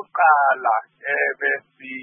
okokuqala besi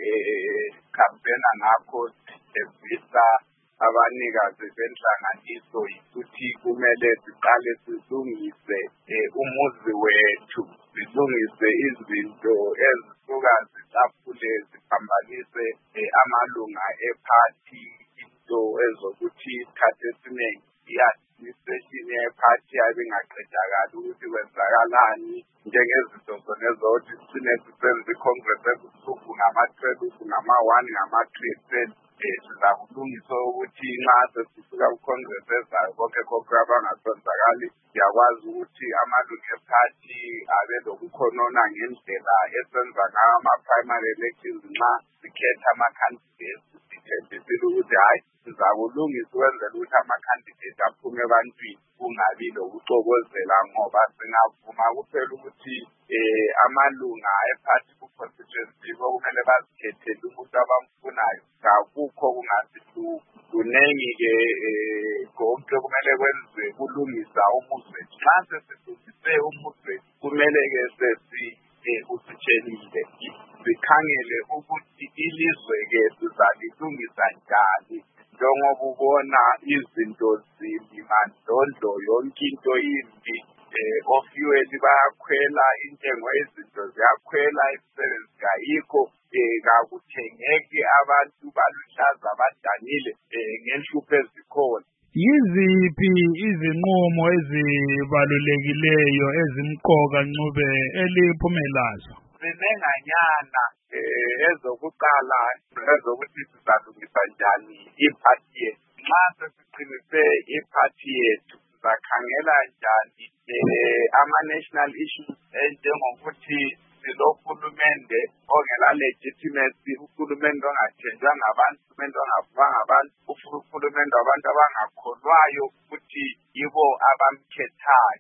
campaign ngakho evisa abanikazi benhlanganiso ukuthi kumele siqale silungise umuzi wethu, silungise izinto ezisuka zitafule ziphambanise amalunga ephathi, into ezokuthi isikhathi esiningi i-administration yephathi ayibingaqedakali ukuthi kwenzakalani, njengezinto zona ezokuthi sine sisenza i-congress ebusuku ngama-12 ngama-1 ngama-3 sizakulungisa ukuthi nxa sesifika ku-congress ezayo konke abangasenzakali, siyakwazi ukuthi amalunga ephathi abe lokukhonona ngendlela esenza ngayo ama-primary elections nxa sikhetha ama-candidates. Sithembisile ukuthi hayi sizakulungisa ukwenzela ukuthi ama-candidate aphume ebantwini kungabi lokuxokozela, ngoba singavuma kuphela ukuthi amalunga ephathi ku-constituency okumele bazikhethele umuntu abamfunayo, kakukho kungasihluphi. Kuningi-ke konke kumele kwenziwe kulungisa umuzi. Nxa sesilungise umuzi kumele-ke usitshelile sikhangele ukuthi ilizwe-ke sizalilungisa njani, njengoba ubona izinto zimbi mandlondlo, yonke into yimbi. Ofuel bayakhwela, intengo yezinto ziyakhwela, imisebenzi ayikho, kakuthengeki, abantu baluhlaza badanile ngenhlupho ezikhona. Yiziphi izinqumo ezibalulekileyo ezimqoka Ncube eliphumelazo? Sinenganyana ezokuqala ezokuthi sizalungisa njani iphathi yethu. Nxa sesiqinise iphathi yethu sizakhangela njani ama-national issues enjengokuthi silohulumende ongela legitimacy, uhulumende ongathenjwa ngabantu, uhulumende ongavuma ngabantu, uhulumende wabantu abangakholwayo ukuthi yibo abamkhethayo.